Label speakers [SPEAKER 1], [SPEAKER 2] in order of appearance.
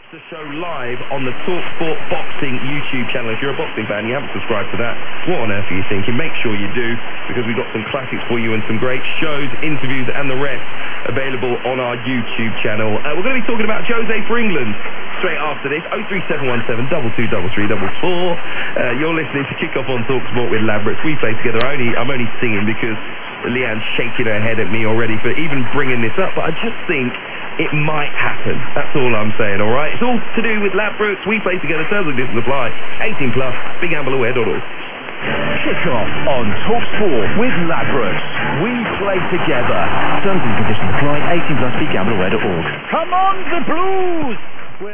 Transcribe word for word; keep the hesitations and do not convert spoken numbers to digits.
[SPEAKER 1] The show live on the TalkSport Boxing YouTube channel. If you're a boxing fan, you haven't subscribed to that, what on earth are you thinking? Make sure you do, because we've got some classics for you and some great shows, interviews and the rest available on our YouTube channel. Uh, we're going to be talking about Jose for England straight after this. oh three seven one seven, two two three three four four. Uh, you're listening to Kick Off on TalkSport with Ladbrokes. We play together. I only, I'm only singing because Leanne's shaking her head at me already for even bringing this up, but I just think it might happen. That's all I'm saying, all right? It's all to do with Ladbrokes. We play together. Terms and conditions apply. eighteen plus. big gamble aware dot org.
[SPEAKER 2] Kick Off on TalkSport with Ladbrokes. We play together. Terms and conditions apply. eighteen plus. big gamble aware dot org.
[SPEAKER 3] Come on, the Blues!